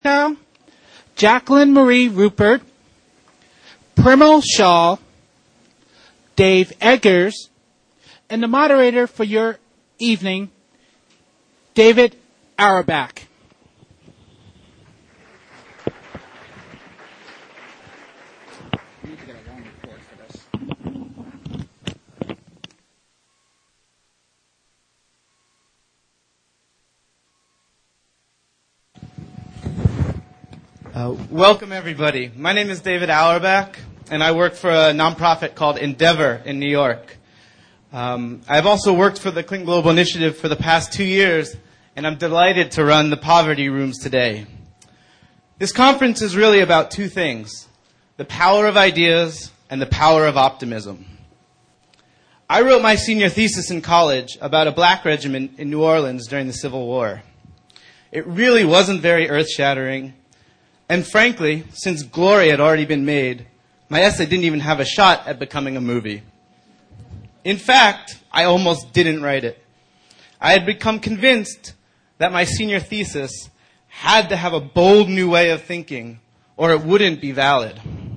Now, Jacqueline Marie Rupert, Primal Shaw, Dave Eggers, and the moderator for your evening, David Auerbach. Welcome, everybody. My name is David Auerbach, and I work for a nonprofit called Endeavor in New York. I've also worked for the Clean Global Initiative for the past 2 years, and I'm delighted to run the Poverty Rooms today. This conference is really about two things: the power of ideas and the power of optimism. I wrote my senior thesis in college about a black regiment in New Orleans during the Civil War. It really wasn't very earth-shattering. And frankly, since Glory had already been made, my essay didn't even have a shot at becoming a movie. In fact, I almost didn't write it. I had become convinced that my senior thesis had to have a bold new way of thinking, or it wouldn't be valid.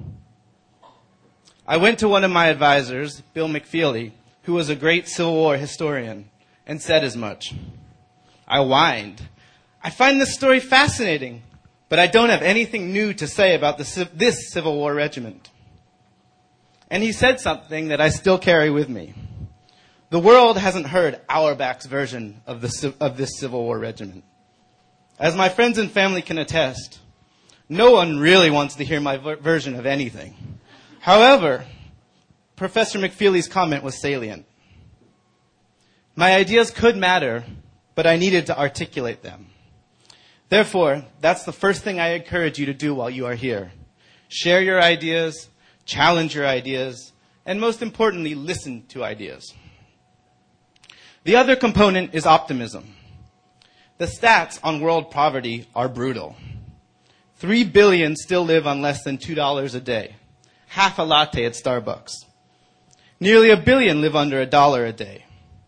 I went to one of my advisors, Bill McFeely, who was a great Civil War historian, and said as much. I whined. I find this story fascinating, but I don't have anything new to say about this Civil War regiment. And he said something that I still carry with me. The world hasn't heard Auerbach's version of this Civil War regiment. As my friends and family can attest, no one really wants to hear my version of anything. However, Professor McFeely's comment was salient. My ideas could matter, but I needed to articulate them. Therefore, that's the first thing I encourage you to do while you are here. Share your ideas, challenge your ideas, and most importantly, listen to ideas. The other component is optimism. The stats on world poverty are brutal. 3 billion still live on less than $2 a day, half a latte at Starbucks. Nearly 1 billion live under $1 a day.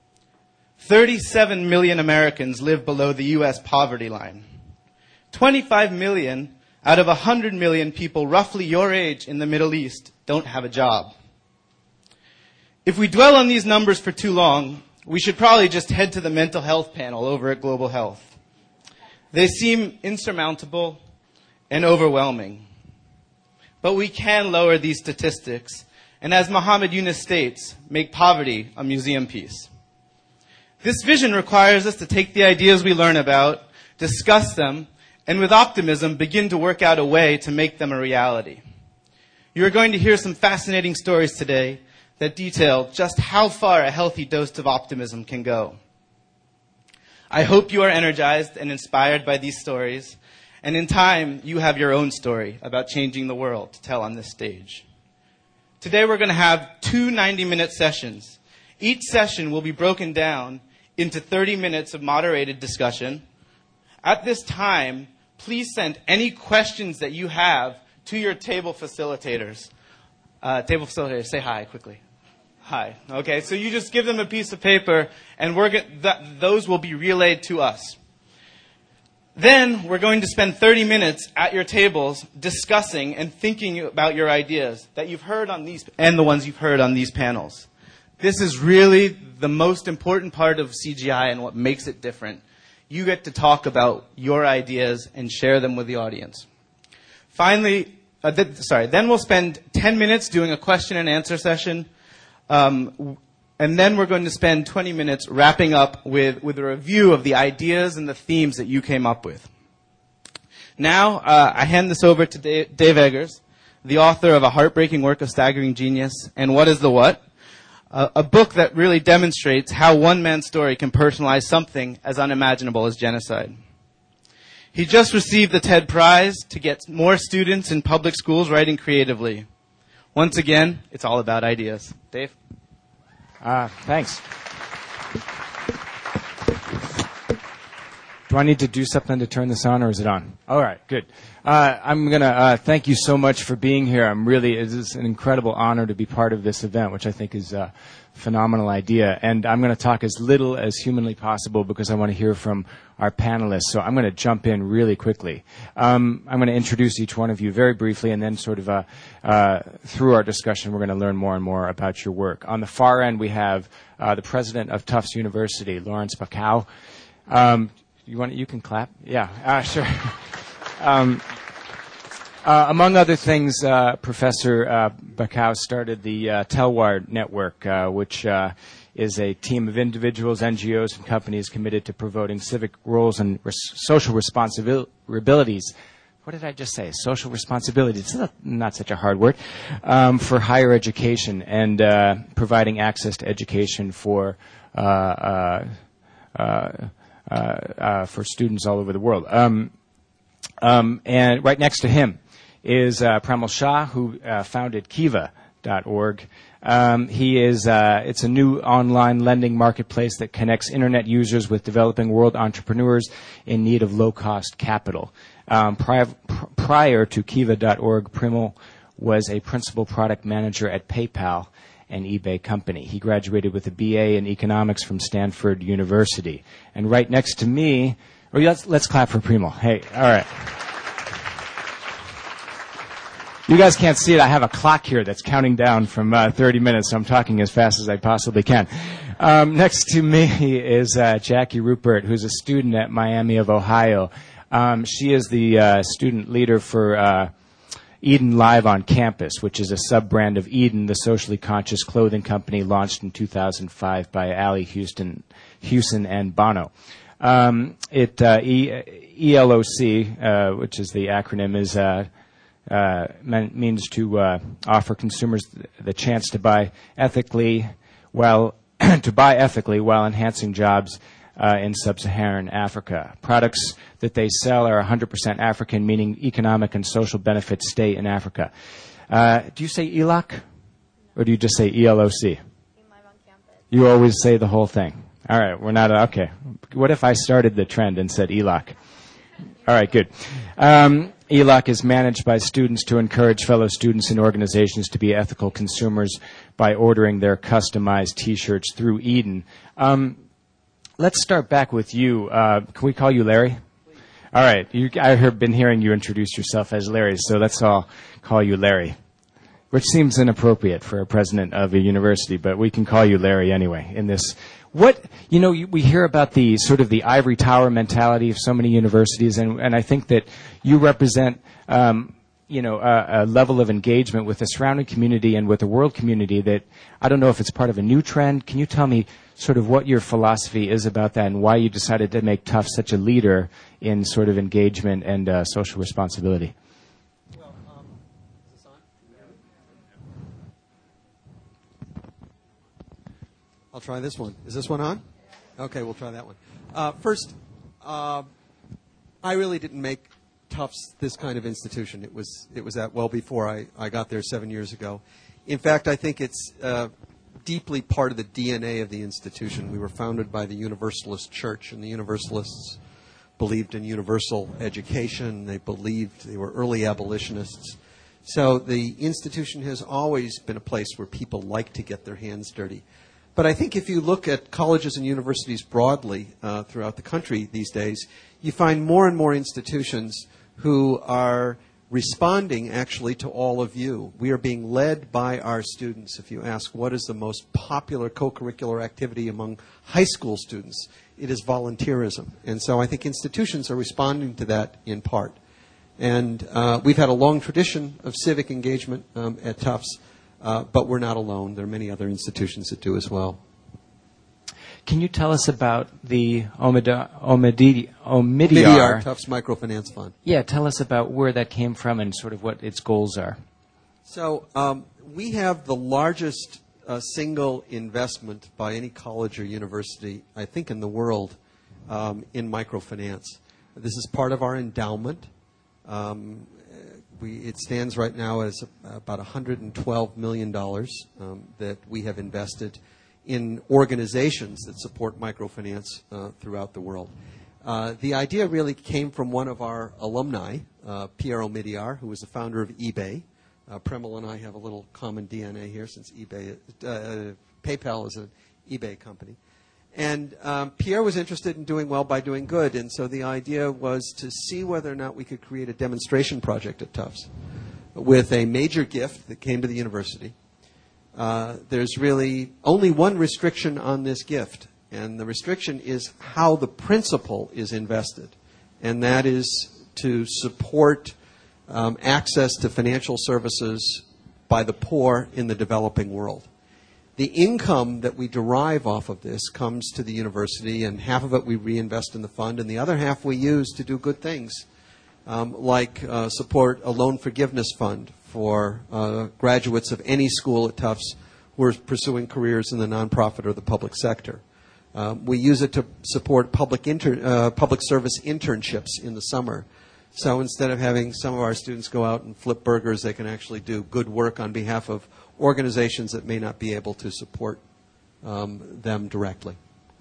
37 million Americans live below the U.S. poverty line. 25 million out of 100 million people roughly your age in the Middle East don't have a job. If we dwell on these numbers for too long, we should probably just head to the mental health panel over at Global Health. They seem insurmountable and overwhelming. But we can lower these statistics, and as Muhammad Yunus states, make poverty a museum piece. This vision requires us to take the ideas we learn about, discuss them, and with optimism, begin to work out a way to make them a reality. You are going to hear some fascinating stories today that detail just how far a healthy dose of optimism can go. I hope you are energized and inspired by these stories, and in time, you have your own story about changing the world to tell on this stage. Today, we're going to have 2 90-minute sessions. Each session will be broken down into 30 minutes of moderated discussion. At this time, please send any questions that you have to your table facilitators. Table facilitators, say hi quickly. Hi. Okay, so you just give them a piece of paper, and those will be relayed to us. Then we're going to spend 30 minutes at your tables discussing and thinking about your ideas that you've heard on these and the ones you've heard on these panels. This is really the most important part of CGI and what makes it different. You get to talk about your ideas and share them with the audience. Finally, then we'll spend 10 minutes doing a question and answer session. And then we're going to spend 20 minutes wrapping up with a review of the ideas and the themes that you came up with. Now, I hand this over to Dave Eggers, the author of A Heartbreaking Work of Staggering Genius and What is the What? A book that really demonstrates how one man's story can personalize something as unimaginable as genocide. He just received the TED Prize to get more students in public schools writing creatively. Once again, it's all about ideas. Dave? Thanks. Do Do I need to do something to turn this on, or is it on? All right, good. I'm going to thank you so much for being here. It is an incredible honor to be part of this event, which I think is a phenomenal idea. And I'm going to talk as little as humanly possible because I want to hear from our panelists. So I'm going to jump in really quickly. I'm going to introduce each one of you very briefly, and then sort of through our discussion, we're going to learn more and more about your work. On the far end, we have the president of Tufts University, Lawrence Bacow. You can clap? Yeah, sure. Among other things, Professor Bacow started the Telwar Network, which is a team of individuals, NGOs, and companies committed to promoting civic roles and social responsibilities. What did I just say? Social responsibility. It's not such a hard word. For higher education and providing access to education for students all over the world. And right next to him is Premal Shah, who founded Kiva.org. It's a new online lending marketplace that connects internet users with developing world entrepreneurs in need of low-cost capital. Prior to Kiva.org, Premal was a principal product manager at PayPal, an eBay company. He graduated with a BA in economics from Stanford University. And right next to me, let's clap for Premal. Hey, all right. You guys can't see it. I have a clock here that's counting down from 30 minutes, so I'm talking as fast as I possibly can. Next to me is Jackie Rupert, who's a student at Miami of Ohio. She is the student leader for Eden Live on Campus, which is a sub-brand of Eden, the socially conscious clothing company launched in 2005 by Ali Houston and Bono. ELOC, which is the acronym, means to offer consumers the chance to buy ethically while enhancing jobs in sub-Saharan Africa. Products that they sell are 100% African, meaning economic and social benefits stay in Africa. Do you say ELOC? Or do you just say ELOC? You always say the whole thing. All right, we're not, okay. What if I started the trend and said ELOC? All right, good. ELOC is managed by students to encourage fellow students and organizations to be ethical consumers by ordering their customized T-shirts through Eden. Let's start back with you. Can we call you Larry? All right. I've been hearing you introduce yourself as Larry, so let's all call you Larry, which seems inappropriate for a president of a university, but we can call you Larry anyway in this. We hear about the sort of the ivory tower mentality of so many universities, and I think that you represent, a level of engagement with the surrounding community and with the world community that I don't know if it's part of a new trend. Can you tell me sort of what your philosophy is about that and why you decided to make Tufts such a leader in sort of engagement and social responsibility? Well, is this on? I'll try this one. Is this one on? Okay, we'll try that one. First, I really didn't make Tufts this kind of institution. It was that well before I got there 7 years ago. In fact, I think it's deeply part of the DNA of the institution. We were founded by the Universalist Church, and the Universalists believed in universal education. They were early abolitionists. So the institution has always been a place where people like to get their hands dirty. But I think if you look at colleges and universities broadly throughout the country these days, you find more and more institutions who are responding actually to all of you. We are being led by our students. If you ask what is the most popular co-curricular activity among high school students, it is volunteerism. And so I think institutions are responding to that in part. And we've had a long tradition of civic engagement at Tufts, but we're not alone. There are many other institutions that do as well. Can you tell us about the Omidyar Tufts Microfinance Fund? Yeah, tell us about where that came from and sort of what its goals are. So we have the largest single investment by any college or university, I think, in the world in microfinance. This is part of our endowment. It stands right now as about $112 million that we have invested in organizations that support microfinance throughout the world. The idea really came from one of our alumni, Pierre Omidyar, who was the founder of eBay. Premal and I have a little common DNA here since PayPal is an eBay company. And Pierre was interested in doing well by doing good, and so the idea was to see whether or not we could create a demonstration project at Tufts with a major gift that came to the university. There's really only one restriction on this gift, and the restriction is how the principal is invested, and that is to support access to financial services by the poor in the developing world. The income that we derive off of this comes to the university, and half of it we reinvest in the fund, and the other half we use to do good things, like support a loan forgiveness fund for graduates of any school at Tufts who are pursuing careers in the nonprofit or the public sector. We use it to support public service internships in the summer. So instead of having some of our students go out and flip burgers, they can actually do good work on behalf of organizations that may not be able to support them directly.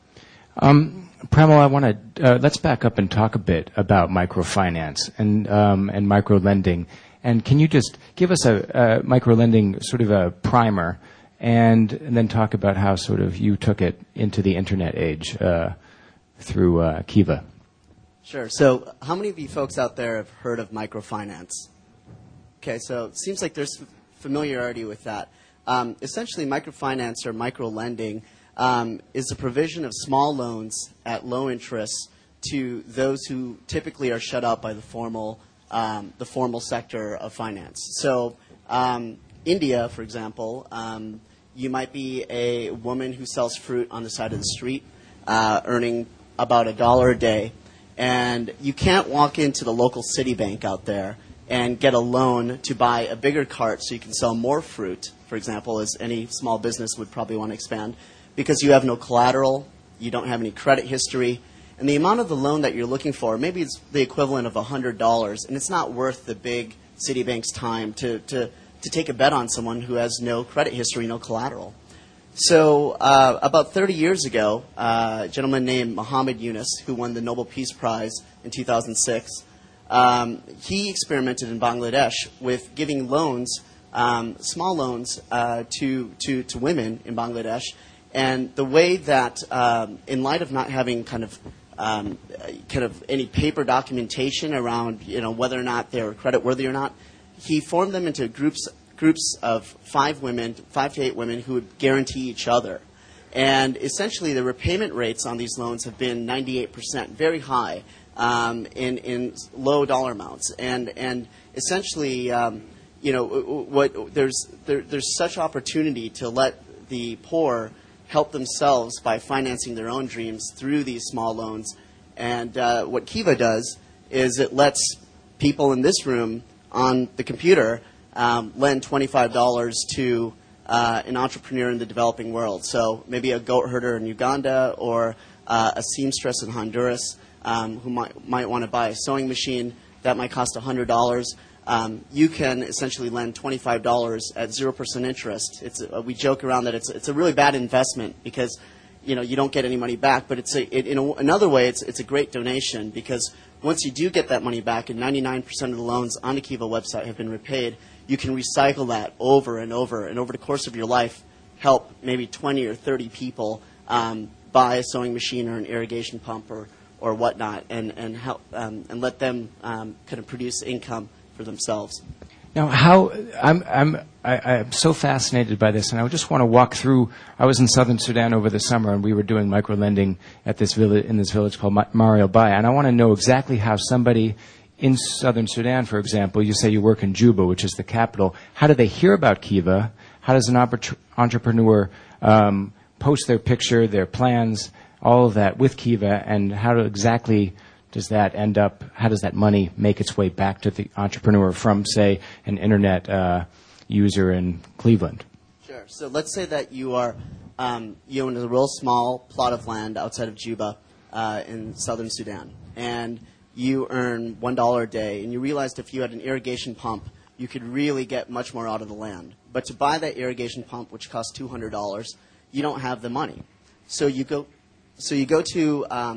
Premal, I want to let's back up and talk a bit about microfinance and micro lending. And can you just give us a micro lending sort of a primer, and then talk about how sort of you took it into the internet age through Kiva? Sure. So how many of you folks out there have heard of microfinance? Okay, so it seems like there's familiarity with that. Essentially, microfinance or micro-lending is the provision of small loans at low interest to those who typically are shut out by the formal sector of finance. So India, for example, you might be a woman who sells fruit on the side of the street, earning about $1 a day. And you can't walk into the local Citibank out there and get a loan to buy a bigger cart so you can sell more fruit, for example, as any small business would probably want to expand, because you have no collateral, you don't have any credit history, and the amount of the loan that you're looking for, maybe it's the equivalent of $100, and it's not worth the big Citibank's time to take a bet on someone who has no credit history, no collateral. So about 30 years ago, a gentleman named Muhammad Yunus, who won the Nobel Peace Prize in 2006, he experimented in Bangladesh with giving loans, small loans, to women in Bangladesh. And the way that, in light of not having kind of any paper documentation around, whether or not they were creditworthy or not, he formed them into groups of 5 to 8 women who would guarantee each other. And essentially the repayment rates on these loans have been 98%, very high, in low dollar amounts. And essentially, there's such opportunity to let the poor help themselves by financing their own dreams through these small loans. And what Kiva does is it lets people in this room on the computer lend $25 to an entrepreneur in the developing world. So maybe a goat herder in Uganda or a seamstress in Honduras who might want to buy a sewing machine that might cost $100. You can essentially lend $25 at 0% interest. We joke around that it's a really bad investment because you don't get any money back. But in another way, it's a great donation, because once you do get that money back, and 99% of the loans on the Kiva website have been repaid, you can recycle that over and over. And over the course of your life, help maybe 20 or 30 people buy a sewing machine or an irrigation pump or whatnot, and help and let them kind of produce income for themselves. Now, I'm so fascinated by this, and I just want to walk through. I was in southern Sudan over the summer, and we were doing microlending at this village called Mario Baya, and I want to know exactly how somebody in southern Sudan, for example, you say you work in Juba, which is the capital. How do they hear about Kiva? How does an entrepreneur post their picture, their plans, all of that with Kiva, and how exactly does that end up? How does that money make its way back to the entrepreneur from, say, an internet user in Cleveland? Sure. So let's say that you are you own a real small plot of land outside of Juba in southern Sudan, and you earn $1 a day, and you realized if you had an irrigation pump, you could really get much more out of the land. But to buy that irrigation pump, which costs $200, you don't have the money. So you go to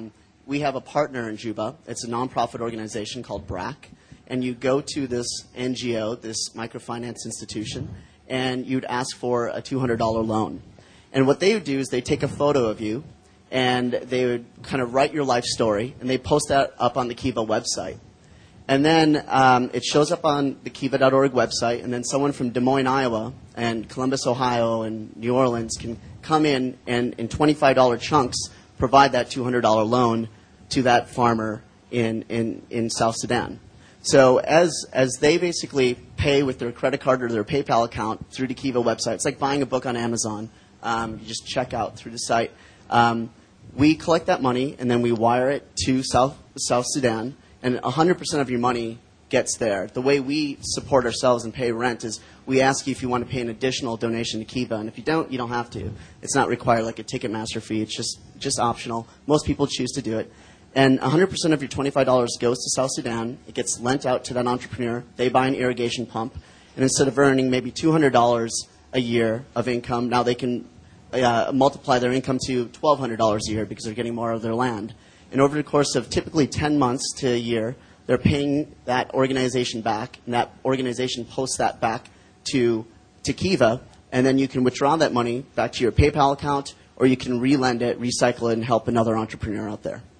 we have a partner in Juba. It's a nonprofit organization called BRAC. And you go to this NGO, this microfinance institution, and you'd ask for a $200 loan. And what they would do is they take a photo of you, and they would kind of write your life story, and they post that up on the Kiva website. And then it shows up on the kiva.org website, and then someone from Des Moines, Iowa, and Columbus, Ohio, and New Orleans can come in and in $25 chunks provide that $200 loan to that farmer in South Sudan. So as they basically pay with their credit card or their PayPal account through the Kiva website, it's like buying a book on Amazon. You just check out through the site. We collect that money, and then we wire it to South Sudan, and 100% of your money gets there. The way we support ourselves and pay rent is we ask you if you want to pay an additional donation to Kiva, and if you don't, you don't have to. It's not required like a Ticketmaster fee. It's just optional. Most people choose to do it. And 100% of your $25 goes to South Sudan. It gets lent out to that entrepreneur. They buy an irrigation pump, and instead of earning maybe $200 a year of income, now they can multiply their income to $1,200 a year because they're getting more of their land. And over the course of typically 10 months to a year, they're paying that organization back, and that organization posts that back to Kiva, and then you can withdraw that money back to your PayPal account, or you can relend it, recycle it, and help another entrepreneur out there.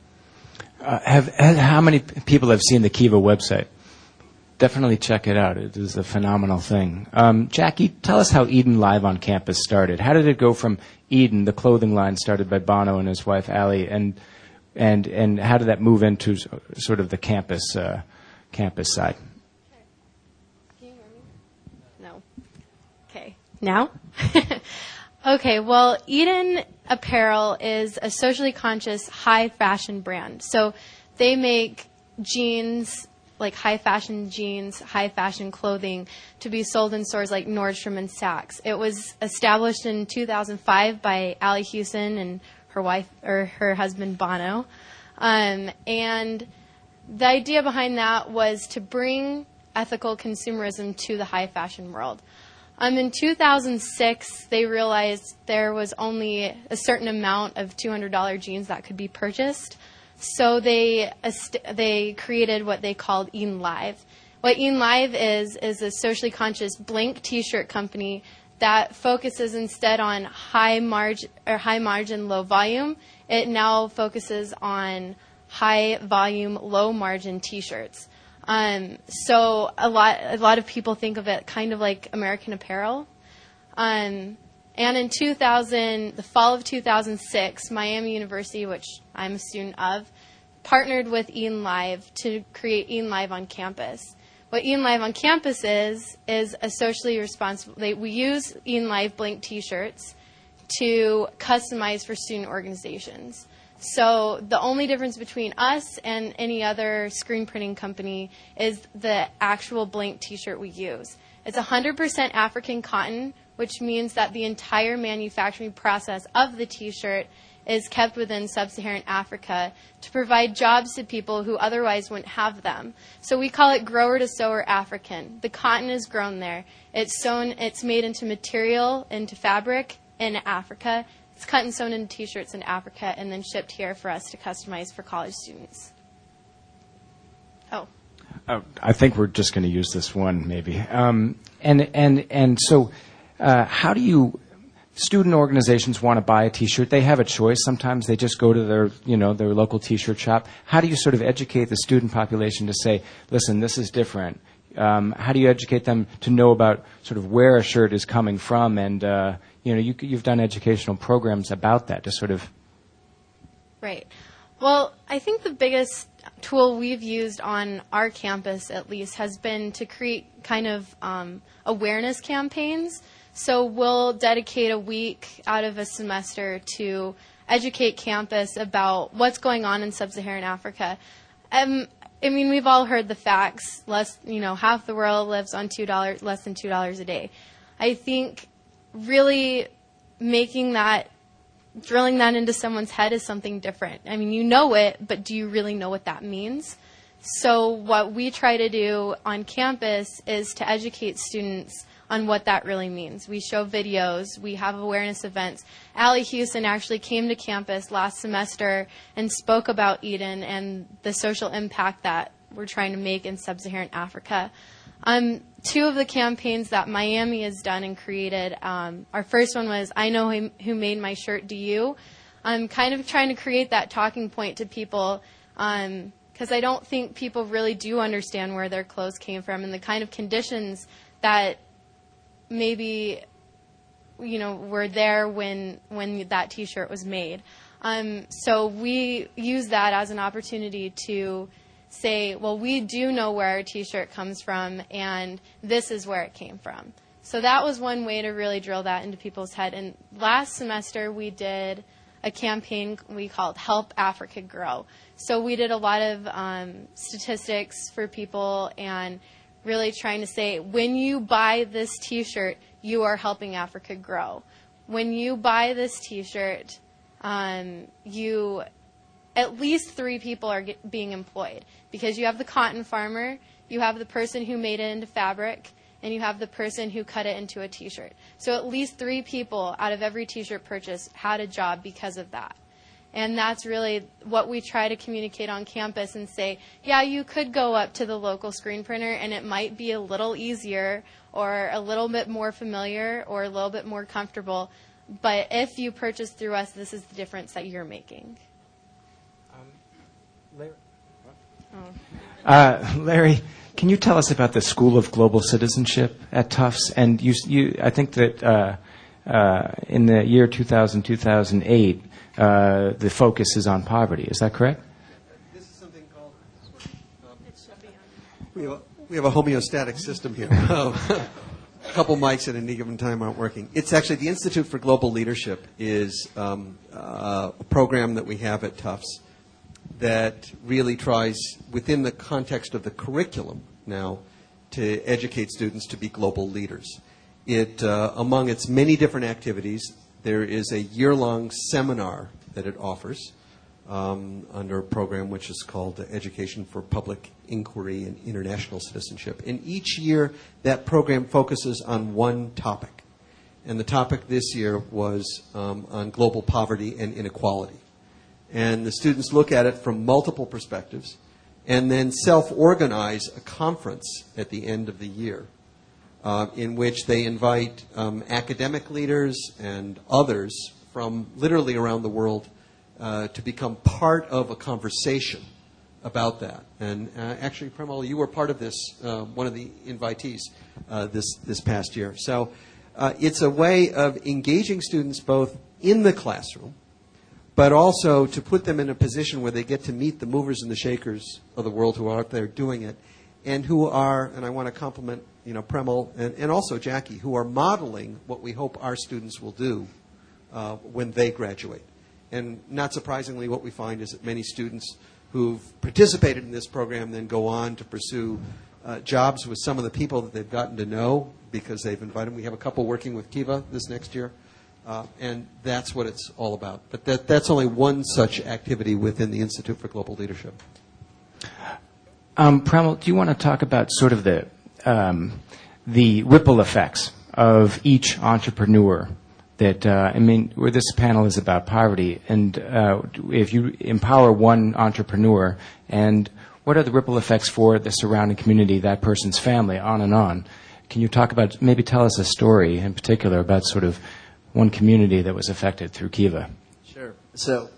How many people have seen the Kiva website? Definitely check it out. It is a phenomenal thing. Jackie, tell us how Eden Live on Campus started. How did it go from Eden, the clothing line started by Bono and his wife Allie, and how did that move into sort of the campus side? Can you hear me? No. Okay. Now? Okay, well, Eden Apparel is a socially conscious high fashion brand. So they make jeans, like high fashion jeans, high fashion clothing to be sold in stores like Nordstrom and Saks. It was established in 2005 by Allie Hewson and her husband Bono. And the idea behind that was to bring ethical consumerism to the high fashion world. In 2006, they realized there was only a certain amount of $200 jeans that could be purchased. So they created what they called Eden Live. What Eden Live is a socially conscious blank T-shirt company that focuses instead on high margin, low volume. It now focuses on high volume, low margin T-shirts. So a lot of people think of it kind of like American Apparel. And in the fall of 2006, Miami University, which I'm a student of, partnered with Eden Live to create Eden Live on Campus. What Eden Live on Campus is a socially responsible. We use Eden Live blank T-shirts to customize for student organizations. So the only difference between us and any other screen printing company is the actual blank T-shirt we use. It's 100% African cotton, which means that the entire manufacturing process of the T-shirt is kept within sub-Saharan Africa to provide jobs to people who otherwise wouldn't have them. So we call it grower to sewer African. The cotton is grown there. It's sewn, it's made into material, into fabric in Africa. It's cut and sewn into T-shirts in Africa and then shipped here for us to customize for college students. I think we're just going to use this one, maybe. So, how do you? Student organizations want to buy a T-shirt. They have a choice. Sometimes they just go to their local T-shirt shop. How do you sort of educate the student population to say, listen, this is different? How do you educate them to know about sort of where a shirt is coming from? And you've done educational programs about that to sort of. Right. Well, I think the biggest tool we've used on our campus, at least, has been to create kind of awareness campaigns. So we'll dedicate a week out of a semester to educate campus about what's going on in sub-Saharan Africa. We've all heard the facts. Half the world lives on less than $2 a day. I think really drilling that into someone's head is something different. I mean, you know it, but do you really know what that means? So what we try to do on campus is to educate students on what that really means. We show videos. We have awareness events. Allie Houston actually came to campus last semester and spoke about Eden and the social impact that we're trying to make in sub-Saharan Africa. Two of the campaigns that Miami has done and created, our first one was I Know Who Made My Shirt, Do You? I'm kind of trying to create that talking point to people because I don't think people really do understand where their clothes came from and the kind of conditions that maybe, were there when that T-shirt was made. So we use that as an opportunity to say, well, we do know where our T-shirt comes from, and this is where it came from. So that was one way to really drill that into people's head. And last semester we did a campaign we called Help Africa Grow. So we did a lot of statistics for people and really trying to say, when you buy this T-shirt, you are helping Africa grow. When you buy this T-shirt, you at least 3 people are being employed because you have the cotton farmer, you have the person who made it into fabric, and you have the person who cut it into a T-shirt. So at least 3 people out of every T-shirt purchase had a job because of that. And that's really what we try to communicate on campus and say, yeah, you could go up to the local screen printer and it might be a little easier or a little bit more familiar or a little bit more comfortable, but if you purchase through us, this is the difference that you're making. Larry, can you tell us about the School of Global Citizenship at Tufts? And I think that in the year 2000-2008, the focus is on poverty. Is that correct? This is something called. We have a homeostatic system here. A couple mics at any given time aren't working. It's actually the Institute for Global Leadership is a program that we have at Tufts that really tries, within the context of the curriculum now, to educate students to be global leaders. It, among its many different activities, there is a year-long seminar that it offers under a program which is called Education for Public Inquiry and International Citizenship. And each year, that program focuses on one topic. And the topic this year was on global poverty and inequality. And the students look at it from multiple perspectives and then self-organize a conference at the end of the year in which they invite academic leaders and others from literally around the world to become part of a conversation about that. And actually, Premal, you were part of this, one of the invitees this past year. So it's a way of engaging students both in the classroom, but also to put them in a position where they get to meet the movers and the shakers of the world who are out there doing it, and who are, and I want to compliment Premal and also Jackie, who are modeling what we hope our students will do when they graduate. And not surprisingly, what we find is that many students who've participated in this program then go on to pursue jobs with some of the people that they've gotten to know because they've invited them. We have a couple working with Kiva this next year. And that's what it's all about. But that's only one such activity within the Institute for Global Leadership. Premal, do you want to talk about sort of the ripple effects of each entrepreneur that, where this panel is about poverty, and if you empower one entrepreneur, and what are the ripple effects for the surrounding community, that person's family, on and on? Can you talk about, maybe tell us a story in particular about sort of one community that was affected through Kiva? Sure. So,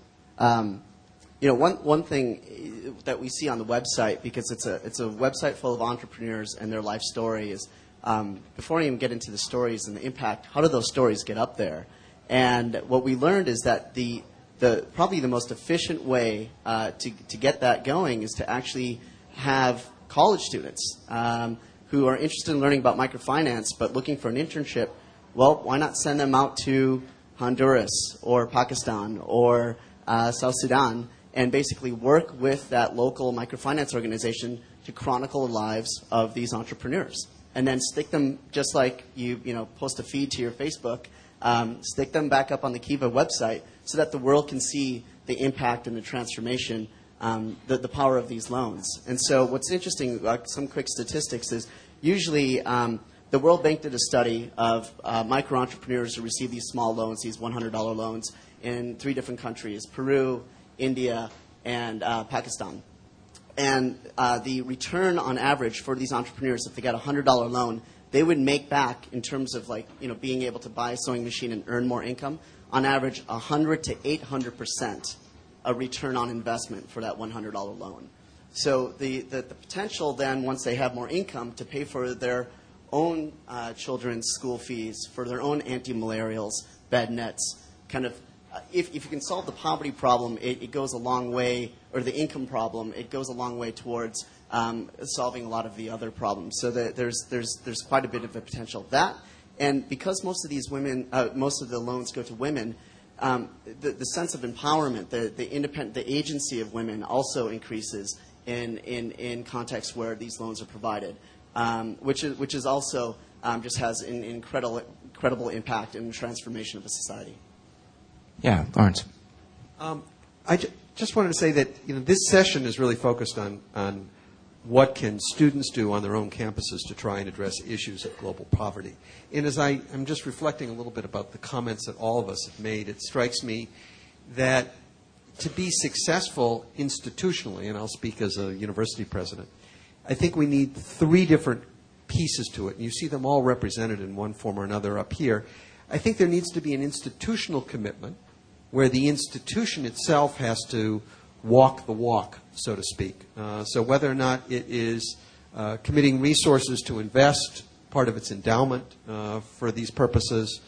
one thing that we see on the website, because it's a website full of entrepreneurs and their life story, is before I even get into the stories and the impact, how do those stories get up there? And what we learned is that the probably the most efficient way to get that going is to actually have college students who are interested in learning about microfinance but looking for an internship. Well, why not send them out to Honduras or Pakistan or South Sudan and basically work with that local microfinance organization to chronicle the lives of these entrepreneurs, and then stick them, just like you post a feed to your Facebook, stick them back up on the Kiva website so that the world can see the impact and the transformation, the power of these loans. And so what's interesting, some quick statistics, is usually the World Bank did a study of micro-entrepreneurs who received these small loans, these $100 loans, in 3 different countries, Peru, India, and Pakistan. And the return on average for these entrepreneurs, if they got a $100 loan, they would make back, in terms of being able to buy a sewing machine and earn more income, on average 100 to 800% a return on investment for that $100 loan. So the potential then, once they have more income, to pay for their own children's school fees, for their own anti-malarials, bed nets, kind of, if you can solve the poverty problem, it goes a long way, or the income problem, it goes a long way towards solving a lot of the other problems. So that there's quite a bit of a potential. That, and because most of these women, most of the loans go to women, the sense of empowerment, the agency of women also increases in contexts where these loans are provided, which is also just has an incredible impact in the transformation of a society. Yeah, Lawrence. I just wanted to say that this session is really focused on what can students do on their own campuses to try and address issues of global poverty. And as I'm just reflecting a little bit about the comments that all of us have made, it strikes me that to be successful institutionally, and I'll speak as a university president, I think we need 3 different pieces to it. And you see them all represented in one form or another up here. I think there needs to be an institutional commitment where the institution itself has to walk the walk, so to speak. So whether or not it is committing resources to invest part of its endowment for these purposes,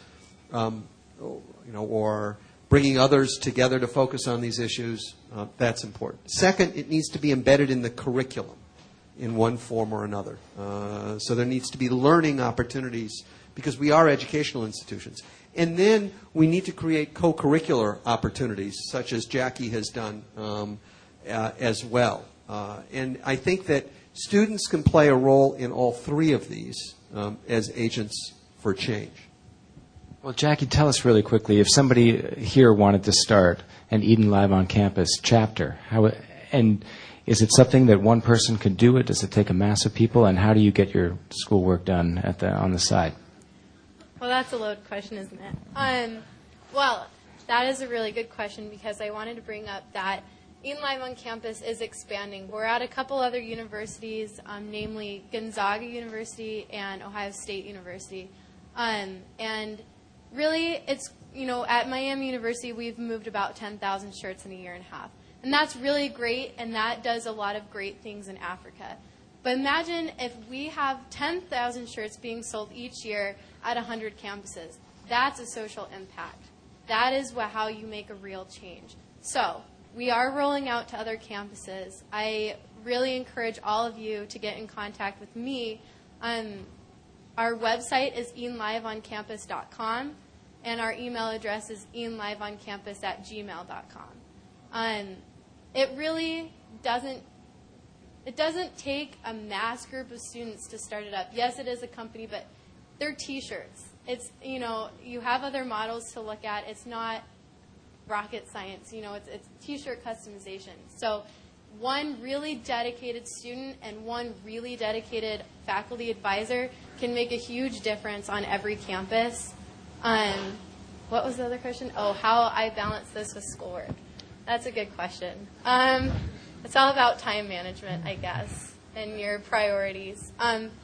or bringing others together to focus on these issues, that's important. Second, it needs to be embedded in the curriculum in one form or another. So there needs to be learning opportunities because we are educational institutions. And then we need to create co-curricular opportunities, such as Jackie has done as well. And I think that students can play a role in all 3 of these as agents for change. Well, Jackie, tell us really quickly, if somebody here wanted to start an Eden Live on Campus chapter, and is it something that one person could do it? Does it take a mass of people? And how do you get your schoolwork done on the side? Well, that's a loaded question, isn't it? Well, that is a really good question because I wanted to bring up that Eden Live on Campus is expanding. We're at a couple other universities, namely Gonzaga University and Ohio State University. And really, it's, at Miami University, we've moved about 10,000 shirts in a year and a half. And that's really great, and that does a lot of great things in Africa. But imagine if we have 10,000 shirts being sold each year at 100 campuses. That's a social impact. That is how you make a real change. So we are rolling out to other campuses. I really encourage all of you to get in contact with me. Our website is EdenLiveOnCampus.com, and our email address is EdenLiveOnCampus@gmail.com. It really doesn't take a mass group of students to start it up. Yes, it is a company, but they're T-shirts. It's, you have other models to look at. It's not rocket science. It's T-shirt customization. So one really dedicated student and one really dedicated faculty advisor can make a huge difference on every campus. What was the other question? Oh, how I balance this with schoolwork. That's a good question. It's all about time management, I guess, and your priorities.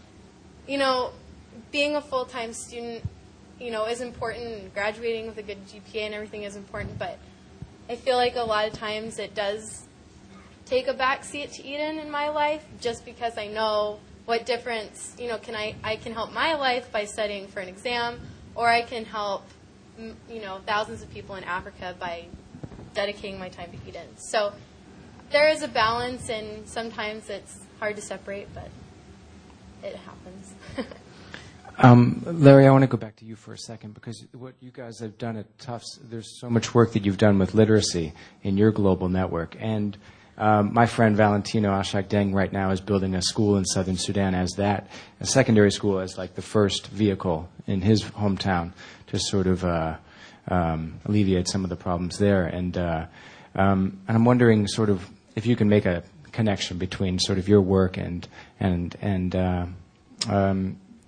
Being a full-time student, is important, and graduating with a good GPA and everything is important, but I feel like a lot of times it does take a back seat to Eden in my life just because I know what difference, I can help my life by studying for an exam, or I can help, thousands of people in Africa by dedicating my time to Eden. So there is a balance, and sometimes it's hard to separate, but it happens. Larry, I want to go back to you for a second because what you guys have done at Tufts, there's so much work that you've done with literacy in your global network. And my friend Valentino Ashak Deng right now is building a school in southern Sudan a secondary school as like the first vehicle in his hometown to sort of alleviate some of the problems there. And I'm wondering sort of if you can make a connection between sort of your work and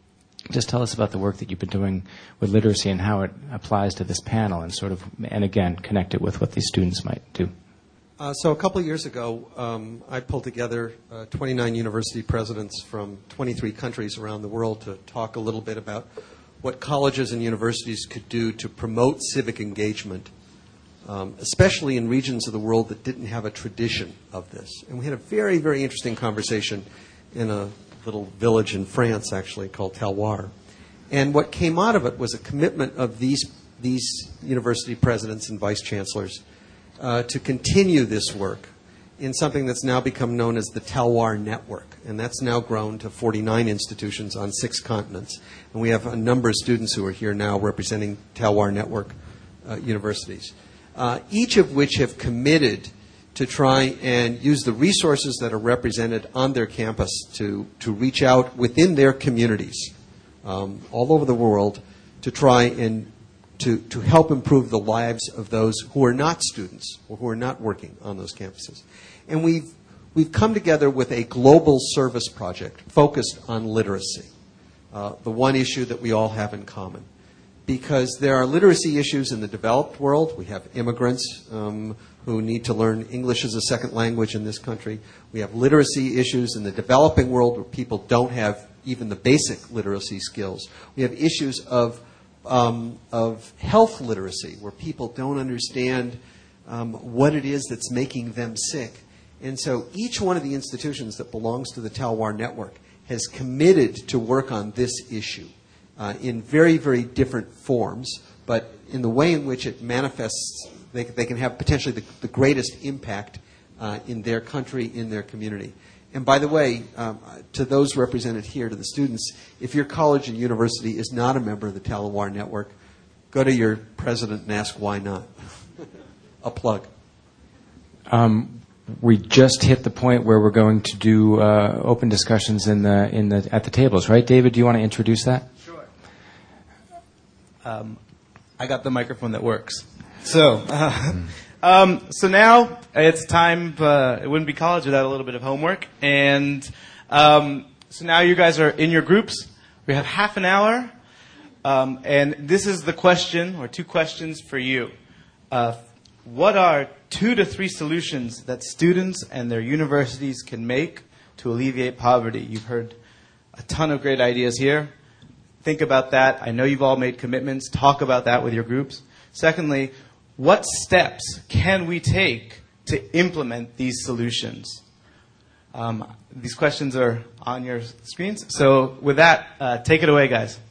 just tell us about the work that you've been doing with literacy and how it applies to this panel, and and again, connect it with what these students might do. So a couple of years ago, I pulled together 29 university presidents from 23 countries around the world to talk a little bit about what colleges and universities could do to promote civic engagement, especially in regions of the world that didn't have a tradition of this. And we had a very, very interesting conversation in a little village in France, actually, called Talwar. And what came out of it was a commitment of these university presidents and vice chancellors to continue this work in something that's now become known as the Talwar Network. And that's now grown to 49 institutions on 6 continents. And we have a number of students who are here now representing Talwar Network universities, each of which have committed to try and use the resources that are represented on their campus to reach out within their communities all over the world to try and to help improve the lives of those who are not students or who are not working on those campuses. And we've come together with a global service project focused on literacy, the one issue that we all have in common. Because there are literacy issues in the developed world. We have immigrants who need to learn English as a second language in this country. We have literacy issues in the developing world where people don't have even the basic literacy skills. We have issues of health literacy where people don't understand what it is that's making them sick. And so each one of the institutions that belongs to the Talwar Network has committed to work on this issue in very, very different forms, but in the way in which it manifests, they can have potentially the greatest impact in their country, in their community. And by the way, to those represented here, to the students, if your college and university is not a member of the Talwar Network, go to your president and ask why not. A plug. We just hit the point where we're going to do open discussions at the tables, right? David, do you want to introduce that? Sure. I got the microphone that works. So now it's time. It wouldn't be college without a little bit of homework. And so now you guys are in your groups. We have half an hour. And this is the question, or 2 questions for you. What are 2 to 3 solutions that students and their universities can make to alleviate poverty? You've heard a ton of great ideas here. Think about that. I know you've all made commitments. Talk about that with your groups. Secondly, what steps can we take to implement these solutions? These questions are on your screens. So with that, take it away, guys.